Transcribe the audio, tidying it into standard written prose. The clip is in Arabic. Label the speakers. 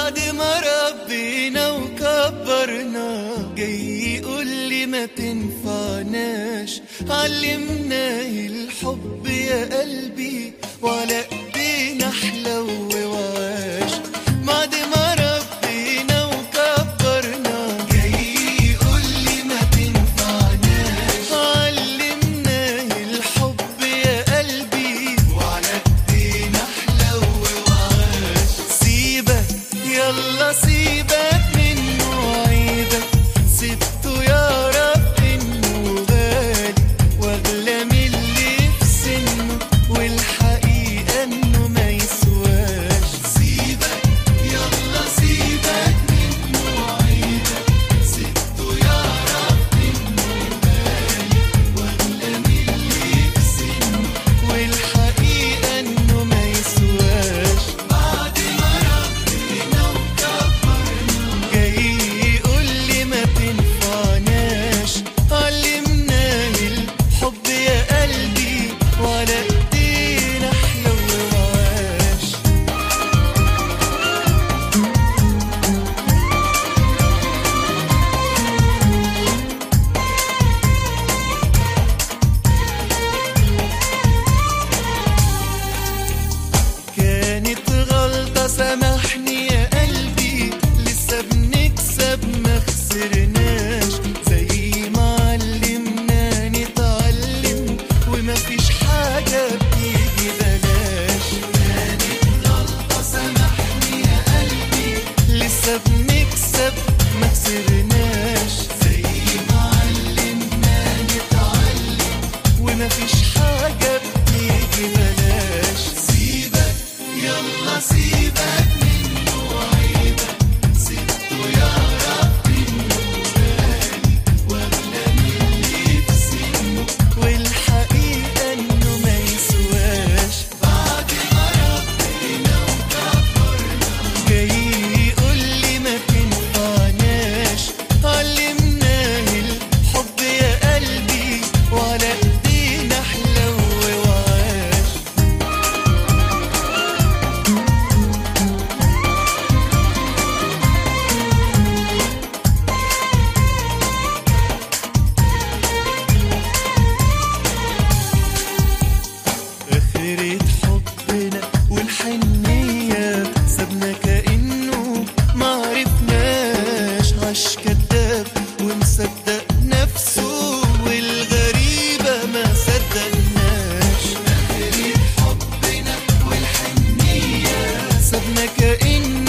Speaker 1: بعد ما ربينا وكبرنا جاي يقول لي ما تنفعناش. علمناه الحب يا قلبي وعلى ايدينا حلو وعاش. بعد ما ربينا وكبرنا جاي يقول لي ما تنفعناش. علمناه الحب يا قلبي وعلى ايدينا حلو وعاش. سيبك يلا سيبك منه عيدك، سبته يعرف انه غالي واغلى من اللي في سنه، والحقيقة انه ما يسواش. سيبك يلا سيبك منه عيدك، سبته يعرف انه غالي واغلى من اللي في سنه، والحقيقة انه ما يسواش. بعد ما ربينا وكبرنا جاي يقول لي ما تنفعناش. علمناه الحب يا قلبي وعلى ايدينا حلو وعاش. كانت غلطة سامحني يا قلبي، لسه بنكسب ما خسرناش. زي ما علمنا نتعلم ومفيش حاجة بتيجي بلاش. كانت غلطة سامحني يا قلبي، لسه بنكسب ما خسرناش. زي ما علمنا نتعلم ومفيش حاجة بتيجي بلاش. سيبك يلا سيبك منه وعيبك، سبته يعرف انه غالي واغلى من اللي في سنه، والحقيقة انه ما يسواش. بعد ما ربينا وكبرنا جاي يقول لي ما تنفعناش. علمناه الحب يا قلبي وعلى ايدينا حلو وعاش. آخرة حبنا والحنية سابنا كأنه معرفناش. عاش كداب ومصدق نفسه والغريبة ما صدقناش. آخرة حبنا والحنية سابنا كأنه